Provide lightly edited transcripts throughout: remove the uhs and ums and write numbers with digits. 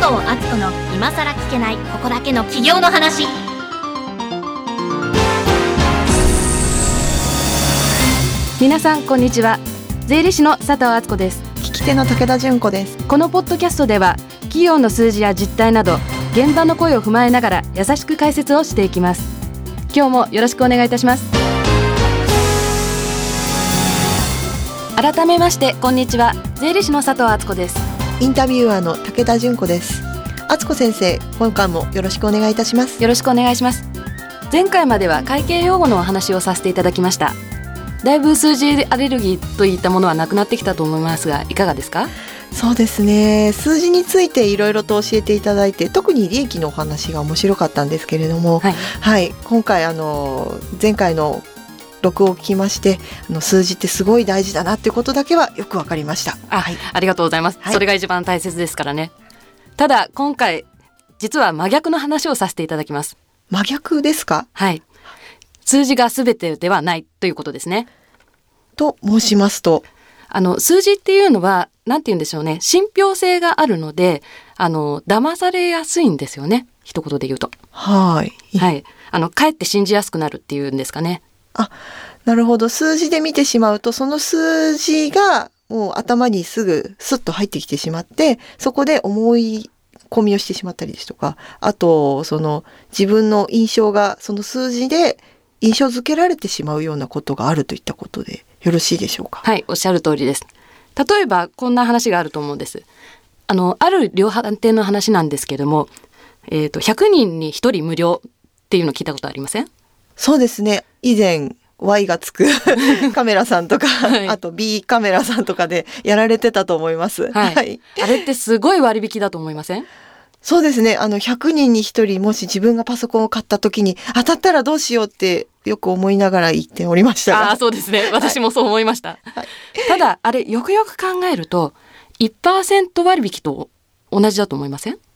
藤敦子の今さら聞けないここだけの企業の話。 皆さんこんにちは。税理士の佐藤敦子です。 聞き手の武田純子です。 このポッドキャストでは企業の数字や実態など現場の声を踏まえながら優しく解説をしていきます。今日もよろしくお願いいたします。改めましてこんにちは。税理士の佐藤敦子です。 インタビュアーの武田純子です。敦子先生、今回もよろしくお願いいたします。 よろしくお願いします。前回までは会計用語のお話をさせていただきました。だいぶ数字アレルギーといったものはなくなってきたと思いますが、いかがですか？ そうですね、数字についていろいろと教えていただいて、特に利益のお話が面白かったんですけれども、はい、今回前回の録音を聞きまして、数字ってすごい大事だなっていうことだけはよくわかりました。 ありがとうございます、それが一番大切ですからね。ただ今回実は真逆の話をさせていただきます。 真逆ですか？ はい、数字が全てではないということですね。 と申しますと、 数字っていうのはなんて言うんでしょうね、信憑性があるので騙されやすいんですよね、一言で言うと。 はい、 かえって信じやすくなるっていうんですかね。 なるほど。数字で見てしまうと、その数字がもう頭にすぐスッと入ってきてしまって、そこで思い込みをしてしまったりですとか、あと自分の印象がその数字で印象づけられてしまうようなことがあるといったことでよろしいでしょうか？ はい、おっしゃる通りです。例えばこんな話があると思うんです。ある量販店の話なんですけども、100人に1人無料っていうの聞いたことありません？ そうですね。以前 Y がつくカメラさんとか、あと B カメラさんとかでやられてたと思います。 あれってすごい割引だと思いません？ そうですね。100人に1人もし自分がパソコンを買った時に当たったらどうしようってよく思いながら言っておりましたが。 そうですね。私もそう思いました。ただあれよくよく考えると 1% 割引と同じだと思いません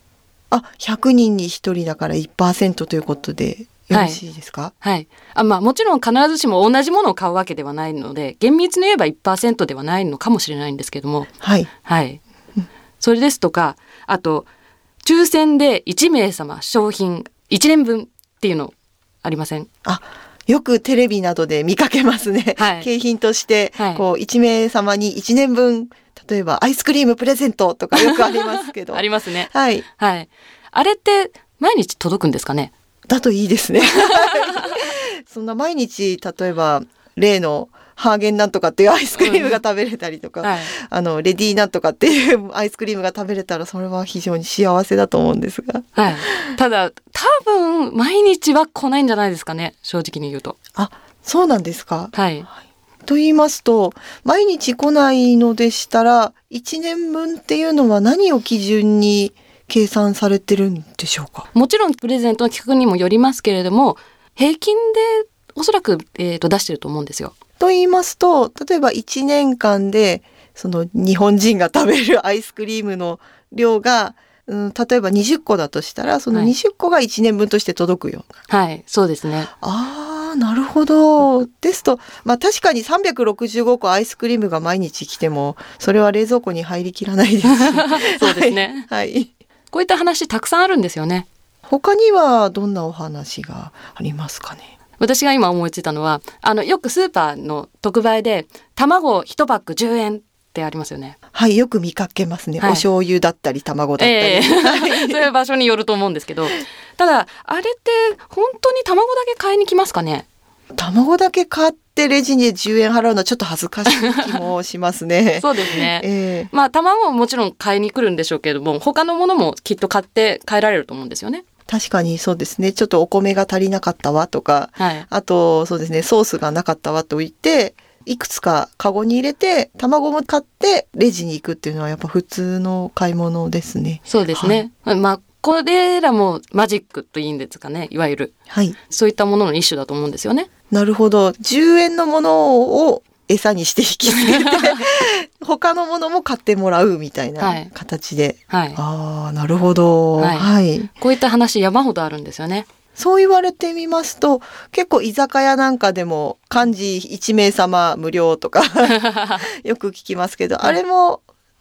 ？100人に1人だから 1% ということでよろしいですか？ もちろん必ずしも同じものを買うわけではないので、厳密に言えば 1% ではないのかもしれないんですけども、それですとか、あと抽選で1名様商品1年分っていうのありません？ よくテレビなどで見かけますね。景品として、1名様に1年分、例えばアイスクリームプレゼントとかよくありますけどありますね。あれって毎日届くんですかね？ だといいですねそんな毎日例えば例のハーゲンなんとかっていうアイスクリームが食べれたりとか、レディーなんとかっていうアイスクリームが食べれたら、それは非常に幸せだと思うんですが、 ただ多分毎日は来ないんじゃないですかね、正直に言うと。 そうなんですか？と言いますと、毎日来ないのでしたら1年分っていうのは何を基準に計算されてるんでしょうか？ もちろんプレゼントの企画にもよりますけれども、平均でおそらく、出してると思うんですよ。 と言いますと、例えば1年間でその日本人が食べるアイスクリームの量が、例えば20個だとしたら、その20個が1年分として届くような。 そうですね。 なるほど。ですと、確かに365個アイスクリームが毎日来ても、それは冷蔵庫に入りきらないですしそうですね。こういった話たくさんあるんですよね。 他にはどんなお話がありますかね？ 私が今思いついたのは、よくスーパーの特売で卵1パック10円ってありますよね。 よく見かけますね。お醤油だったり卵だったり、 そういう場所によると思うんですけど、ただあれって本当に卵だけ買いに来ますかね？ 卵だけ買ってレジに10円払うのはちょっと恥ずかしい気もしますねそうですね、卵ももちろん買いに来るんでしょうけれども、他のものもきっと買って帰られると思うんですよね。 確かにそうですね。ちょっとお米が足りなかったわとか、あとそうですね、ソースがなかったわと言っていくつかカゴに入れて卵も買ってレジに行くっていうのはやっぱ普通の買い物ですね。 そうですね、これらもマジックといいんですかね、いわゆる、そういったものの一種だと思うんですよね。 なるほど。10円のものを餌にして引きつけて他のものも買ってもらうみたいな形で、なるほど、 こういった話山ほどあるんですよね。 そう言われてみますと、結構居酒屋なんかでも漢字1名様無料とかよく聞きますけど、あれも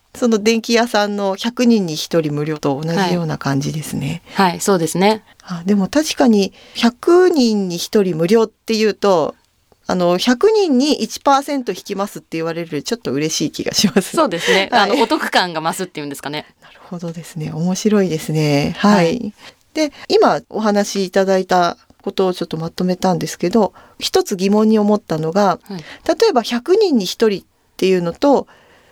その電気屋さんの100人に1人無料と同じような感じですね。 はい、はい、そうですね。 でも確かに100人に1人無料っていうと、100人に 1% 引きますって言われるちょっと嬉しい気がします。 そうですね。はい、お得感が増すっていうんですかね。 なるほどですね。面白いですね。はい。はい、で、今お話しいただいたことをちょっとまとめたんですけど、一つ疑問に思ったのが、はい、例えば100人に1人っていうのと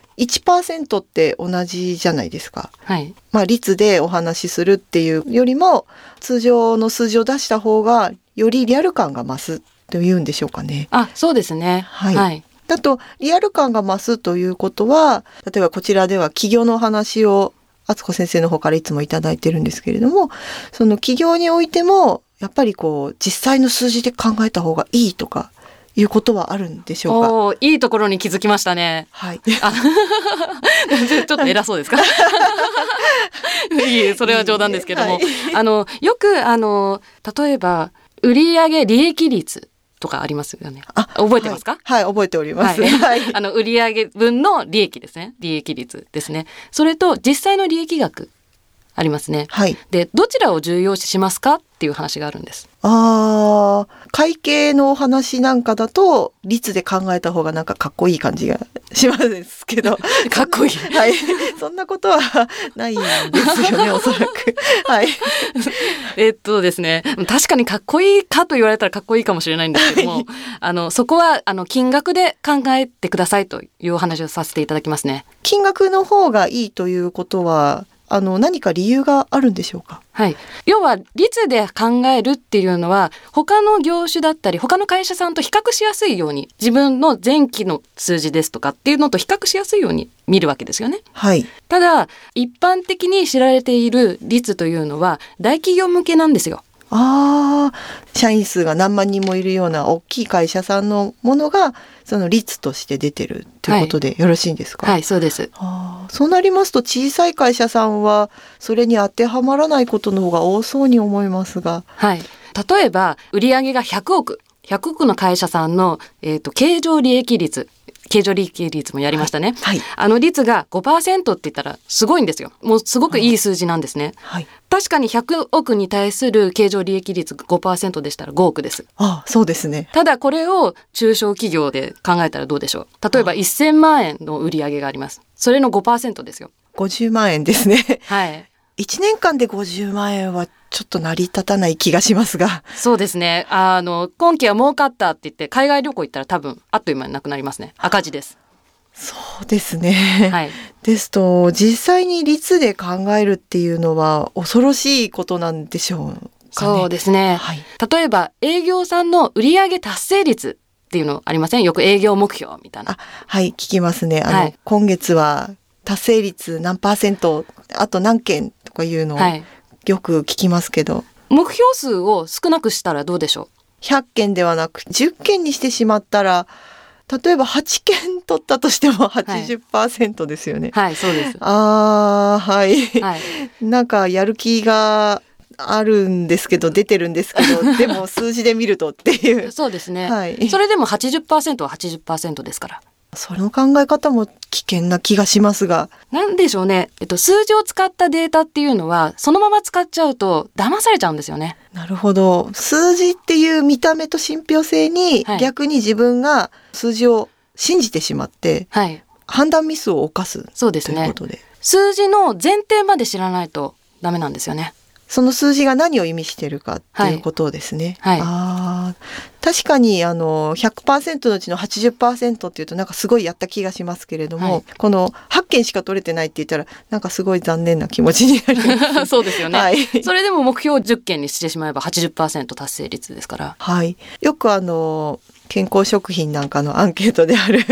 1% って同じじゃないですか。 はい。 率でお話しするっていうよりも、通常の数字を出した方がよりリアル感が増すというんでしょうかね。 そうですね。 はい。はい、だとリアル感が増すということは、例えばこちらでは企業のお話を敦子先生の方からいつもいただいてるんですけれども、その企業においてもやっぱり実際の数字で考えた方がいいとかいうことはあるんでしょうか。 いいところに気づきましたね。 はい。 ちょっと偉そうですか。いい、それは冗談ですけども、はい、よく例えば売上利益率とかありますよね。覚えてますか？ はい、覚えております。 はい、売上分の利益ですね。利益率ですね。それと実際の利益額ありますね。 はい。 で、どちらを重要視しますかっていう話があるんです。 会計のお話なんかだと率で考えた方がなんかかっこいい感じがしますけどかっこいい。 はい。そんなことはないんですよね、おそらく。はい。 ですね。確かにかっこいいかと言われたらかっこいいかもしれないんですけども、はい、そこは金額で考えてくださいというお話をさせていただきますね。 金額の方がいいということは何か理由があるんでしょうか？ はい。要は率で考えるっていうのは他の業種だったり他の会社さんと比較しやすいように、自分の前期の数字ですとかっていうのと比較しやすいように見るわけですよね。 はい。 ただ一般的に知られている率というのは大企業向けなんですよ。 社員数が何万人もいるような大きい会社さんのものがその率として出てるということでよろしいんですか？ はい、はい、そうです。 そうなりますと小さい会社さんはそれに当てはまらないことの方が多そうに思いますが。 はい。例えば売上が100億の会社さんの、経常利益率もやりましたね。 はいはい、 率が 5% って言ったらすごいんですよ。もうすごくいい数字なんですね。 はい、 確かに100億に対する経常利益率 5% でしたら5億です。 そうですね。 ただこれを中小企業で考えたらどうでしょう。例えば1000万円の売上があります。それの 5% ですよ。 50万円ですね。 はい。 1年間で50万円はちょっと成り立たない気がしますが。 そうですね。今期は儲かったって言って海外旅行行ったら多分あっという間になくなりますね。赤字です。 そうですね。 はい。 ですと実際に率で考えるっていうのは恐ろしいことなんでしょうかね。 そうですね。はい、例えば営業さんの売上達成率っていうのありません？よく営業目標みたいな。 はい、聞きますね。 はい、 今月は達成率何%、あと何件とかいうのをよく聞きますけど、はい、 目標数を少なくしたらどうでしょう ？100件ではなく10件にしてしまったら、例えば8件取ったとしても 80% ですよね。 はい、はい、そうです。 はい、 はい、 なんかやる気があるんですけど出てるんですけどでも数字で見るとっていうそうですね、 はい、 それでも 80% は 80% ですから。 その考え方も危険な気がしますが。 なんでしょうね、数字を使ったデータっていうのはそのまま使っちゃうと騙されちゃうんですよね。 なるほど。数字っていう見た目と信憑性に、はい、逆に自分が数字を信じてしまって、はい、判断ミスを犯す。 そうですね。 ということで数字の前提まで知らないとダメなんですよね。 その数字が何を意味しているかっていうことですね。 はいはい、 確かに100% のうちの 80% っていうとなんかすごいやった気がしますけれども、はい、この8件しか取れてないって言ったらなんかすごい残念な気持ちになります。 そうですよね、 はい、 それでも目標を10件にしてしまえば 80% 達成率ですから。 はい、よく健康食品なんかのアンケートである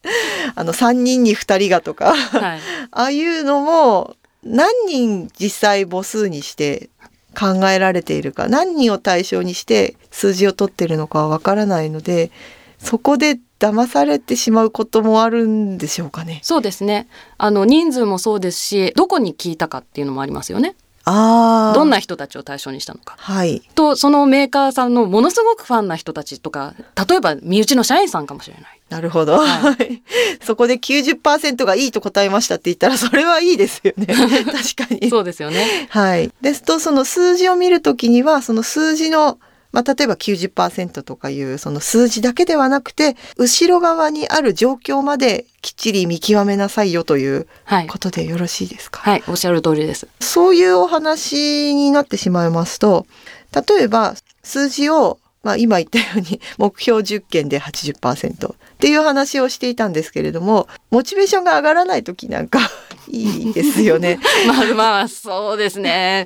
3人に2人がとか、はい、ああいうのも何人実際母数にして考えられているか、何人を対象にして数字を取っているのかはわからないので、そこで騙されてしまうこともあるんでしょうかね。 そうですね。人数もそうですし、どこに聞いたかっていうのもありますよね。 どんな人たちを対象にしたのか、はい、とそのメーカーさんのものすごくファンな人たちとか、例えば身内の社員さんかもしれない。 なるほど、はい、そこで 90% がいいと答えましたって言ったらそれはいいですよね確かにそうですよね、 はい、ですとその数字を見るときにはその数字の例えば 90% とかいうその数字だけではなくて後ろ側にある状況まできっちり見極めなさいよということでよろしいですか？ はい、おっしゃる通りです。そういうお話になってしまいますと、例えば数字を今言ったように目標10件で 80% っていう話をしていたんですけれども、モチベーションが上がらない時なんかいいですよねまあそうですね。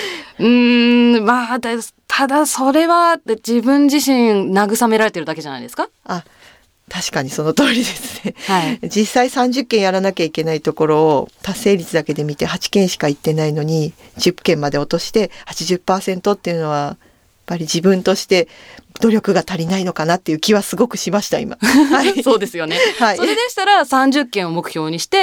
ただそれは自分自身慰められてるだけじゃないですか？ 確かにその通りですね、 はい、 実際30件やらなきゃいけないところを達成率だけで見て8件しかいってないのに10件まで落として 80% っていうのはやっぱり自分として努力が足りないのかなっていう気はすごくしました今、はい、 そうですよね、はい、それでしたら30件を目標にして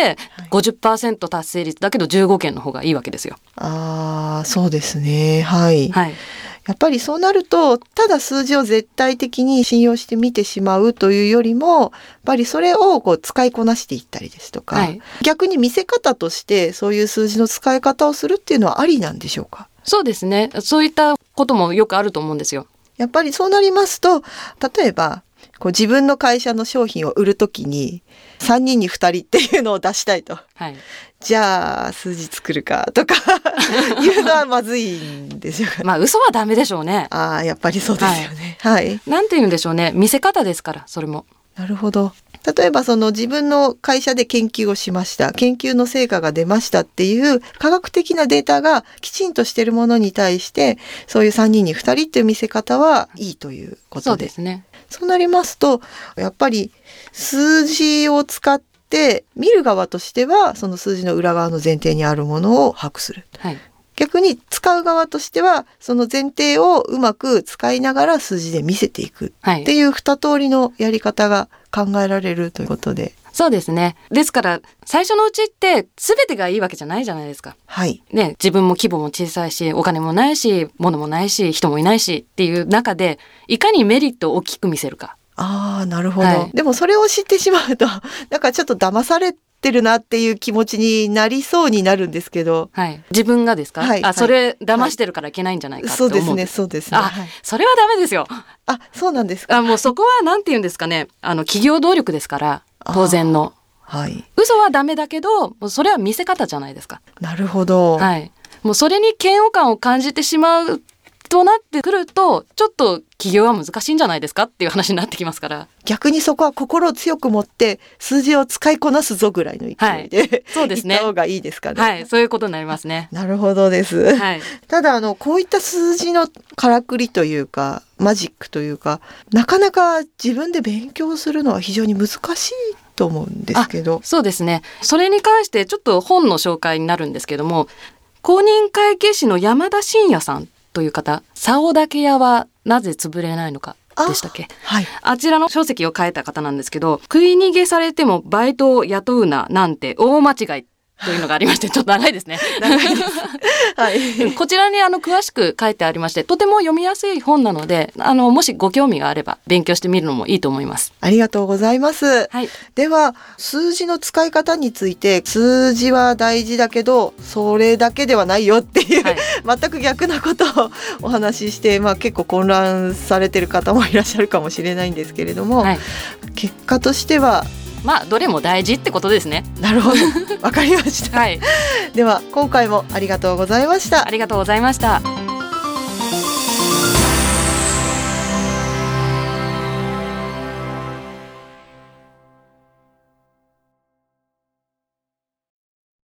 50% 達成率だけど15件の方がいいわけですよ。 そうですね、はい、はい、やっぱりそうなるとただ数字を絶対的に信用して見てしまうというよりもやっぱりそれを使いこなしていったりですとか、はい、逆に見せ方としてそういう数字の使い方をするっていうのはありなんでしょうか？ そうですね、そういったこともよくあると思うんですよ。 やっぱりそうなりますと例えば自分の会社の商品を売るときに3人に2人っていうのを出したいと、はい、じゃあ数字作るかとかいうのはまずいんですよ嘘はダメでしょうね。 やっぱりそうですよね、はい、 なんて言うんでしょうね、見せ方ですから。それもなるほど。例えば自分の会社で研究をしました、研究の成果が出ましたっていう科学的なデータがきちんとしているものに対してそういう3人に2人っていう見せ方はいいということで、 そうですね。 そうなりますとやっぱり数字を使って見る側としてはその数字の裏側の前提にあるものを把握する、はい、逆に使う側としてはその前提をうまく使いながら数字で見せていくっていう2通りのやり方が考えられるということで、 そうですね。ですから最初のうちって全てがいいわけじゃないじゃないですか、はいね、自分も規模も小さいしお金もないし物もないし人もいないしっていう中でいかにメリットを大きく見せるか。 なるほど、はい、でもそれを知ってしまうとなんかちょっと騙されてるなっていう気持ちになりそうになるんですけど、 はい、自分がですか、はい、それ騙してるからいけないんじゃないかって思う、 そうですねそうですね、 それはダメですよ。 そうなんですか。 もうそこはなんて言うんですかね、企業努力ですから当然の、はい、嘘はダメだけどそれは見せ方じゃないですか。 なるほど、 はい、もうそれに嫌悪感を感じてしまうとなってくるとちょっと企業は難しいんじゃないですかっていう話になってきますから、 逆にそこは心を強く持って数字を使いこなすぞぐらいの勢いで、はい、そうですね、行った方がいいですかね。 はい、そういうことになりますね。 なるほどです、はい、ただこういった数字のからくりというかマジックというかなかなか自分で勉強するのは非常に難しいと思うんですけど。 そうですね、それに関してちょっと本の紹介になるんですけども、公認会計士の山田真也さんという方、竿竹屋はなぜ潰れないのかでしたっけ、はい、あちらの書籍を書いた方なんですけど、食い逃げされてもバイトを雇うななんて大間違いというのがありましてちょっと長いですね長いです、はい、こちらに詳しく書いてありましてとても読みやすい本なのでもしご興味があれば勉強してみるのもいいと思います。 ありがとうございます、はい、では数字の使い方について、数字は大事だけどそれだけではないよっていう、はい、全く逆なことをお話しして、結構混乱されてる方もいらっしゃるかもしれないんですけれども、はい、結果としてはどれも大事ってことですね。 なるほど、わかりました、はい、では今回もありがとうございました。 ありがとうございました。